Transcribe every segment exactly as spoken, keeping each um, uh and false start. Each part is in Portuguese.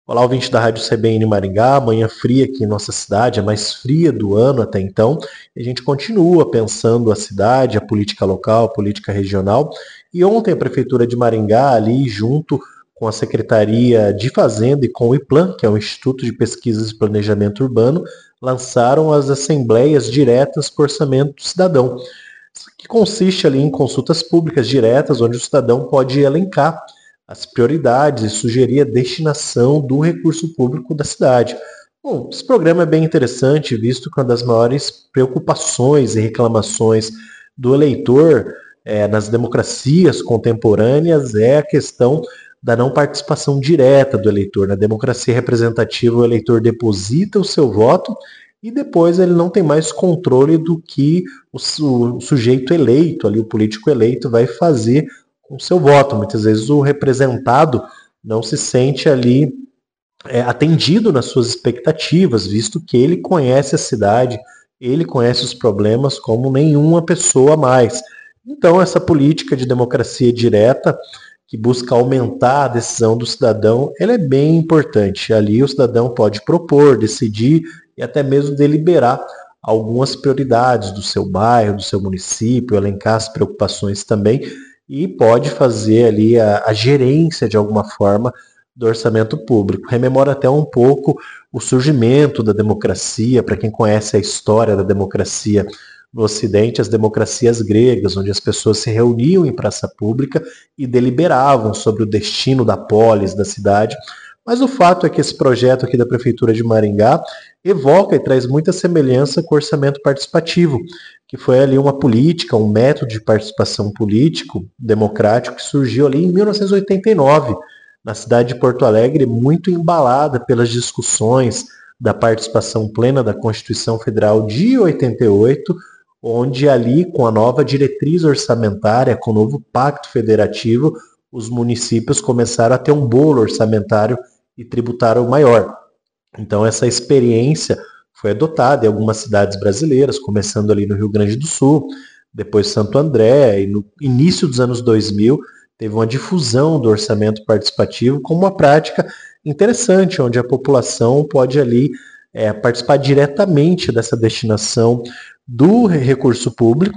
Olá, ouvinte da Rádio C B N Maringá, manhã fria aqui em nossa cidade, a mais fria do ano até então, e a gente continua pensando a cidade, a política local, a política regional, e ontem a Prefeitura de Maringá, ali junto com a Secretaria de Fazenda e com o IPLAN, que é o Instituto de Pesquisas e Planejamento Urbano, lançaram as Assembleias Diretas por Orçamento Cidadão, que consiste ali em consultas públicas diretas, onde o cidadão pode elencar as prioridades e sugerir a destinação do recurso público da cidade. Bom, esse programa é bem interessante, visto que uma das maiores preocupações e reclamações do eleitor é, nas democracias contemporâneas é a questão da não participação direta do eleitor. Na democracia representativa, o eleitor deposita o seu voto e depois ele não tem mais controle do que o, o sujeito eleito, ali, o político eleito, vai fazer com o seu voto. Muitas vezes o representado não se sente ali é, atendido nas suas expectativas, visto que ele conhece a cidade, ele conhece os problemas como nenhuma pessoa mais. Então, essa política de democracia direta, que busca aumentar a decisão do cidadão, ela é bem importante. Ali o cidadão pode propor, decidir e até mesmo deliberar algumas prioridades do seu bairro, do seu município, elencar as preocupações também, e pode fazer ali a, a gerência, de alguma forma, do orçamento público. Rememora até um pouco o surgimento da democracia, para quem conhece a história da democracia no Ocidente, as democracias gregas, onde as pessoas se reuniam em praça pública e deliberavam sobre o destino da polis, da cidade. Mas o fato é que esse projeto aqui da Prefeitura de Maringá evoca e traz muita semelhança com o orçamento participativo, que foi ali uma política, um método de participação político democrático que surgiu ali em mil novecentos e oitenta e nove, na cidade de Porto Alegre, muito embalada pelas discussões da participação plena da Constituição Federal de oitenta e oito, onde ali, com a nova diretriz orçamentária, com o novo pacto federativo, os municípios começaram a ter um bolo orçamentário e tributário maior. Então, essa experiência foi adotada em algumas cidades brasileiras, começando ali no Rio Grande do Sul, depois Santo André, e no início dos anos dois mil, teve uma difusão do orçamento participativo como uma prática interessante, onde a população pode ali é, participar diretamente dessa destinação do recurso público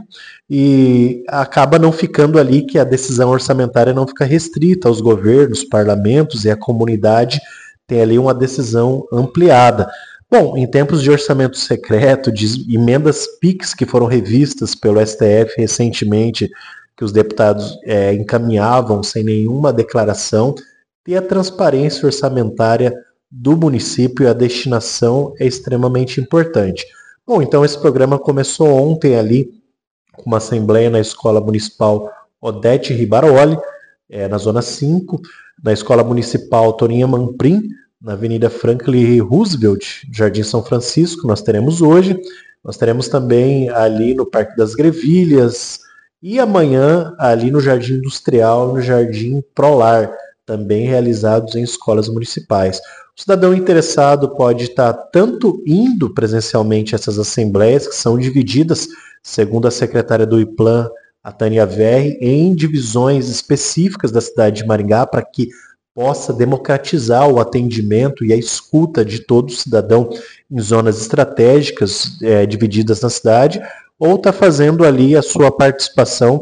e acaba não ficando ali que a decisão orçamentária não fica restrita aos governos, parlamentos, e a comunidade tem ali uma decisão ampliada. Bom, em tempos de orçamento secreto, de emendas PIX que foram revistas pelo S T F recentemente, que os deputados é, encaminhavam sem nenhuma declaração, ter a transparência orçamentária do município e a destinação é extremamente importante. Bom, então esse programa começou ontem ali, com uma assembleia na Escola Municipal Odete Ribaroli, é, na Zona cinco, na Escola Municipal Toninha Manprim, na Avenida Franklin Roosevelt, Jardim São Francisco, nós teremos hoje. Nós teremos também ali no Parque das Grevilhas e amanhã ali no Jardim Industrial, no Jardim Prolar, também realizados em escolas municipais. O cidadão interessado pode estar tanto indo presencialmente a essas assembleias, que são divididas, segundo a secretária do IPLAN, a Tânia Verri, em divisões específicas da cidade de Maringá, para que possa democratizar o atendimento e a escuta de todo cidadão em zonas estratégicas é, divididas na cidade, ou está fazendo ali a sua participação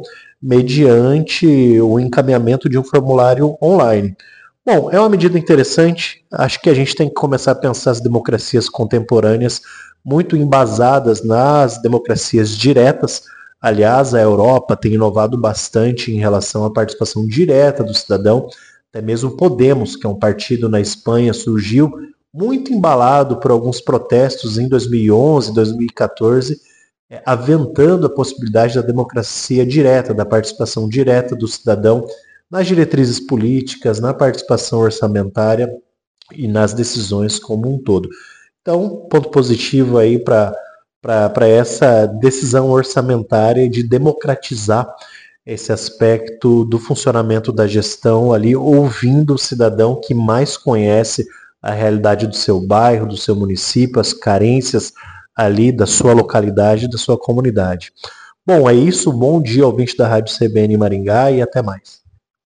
mediante o encaminhamento de um formulário online. Bom, é uma medida interessante. Acho que a gente tem que começar a pensar as democracias contemporâneas muito embasadas nas democracias diretas. Aliás, a Europa tem inovado bastante em relação à participação direta do cidadão. Até mesmo Podemos, que é um partido na Espanha, surgiu muito embalado por alguns protestos em dois mil e onze, dois mil e quatorze, é, aventando a possibilidade da democracia direta, da participação direta do cidadão nas diretrizes políticas, na participação orçamentária e nas decisões como um todo. Então, ponto positivo aí para para essa decisão orçamentária de democratizar esse aspecto do funcionamento da gestão ali, ouvindo o cidadão que mais conhece a realidade do seu bairro, do seu município, as carências ali da sua localidade, da sua comunidade. Bom, é isso. Bom dia, ouvinte da Rádio C B N Maringá, e até mais.